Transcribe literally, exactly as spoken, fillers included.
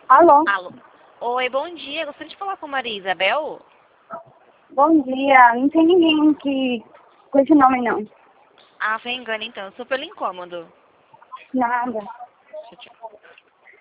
Alô? Alô. Oi, bom dia. Gostaria de falar com Maria Isabel? Bom dia. Não tem ninguém que com esse nome, não. Ah, foi engano então. Sou pelo incômodo. Nada. Tchau, tchau.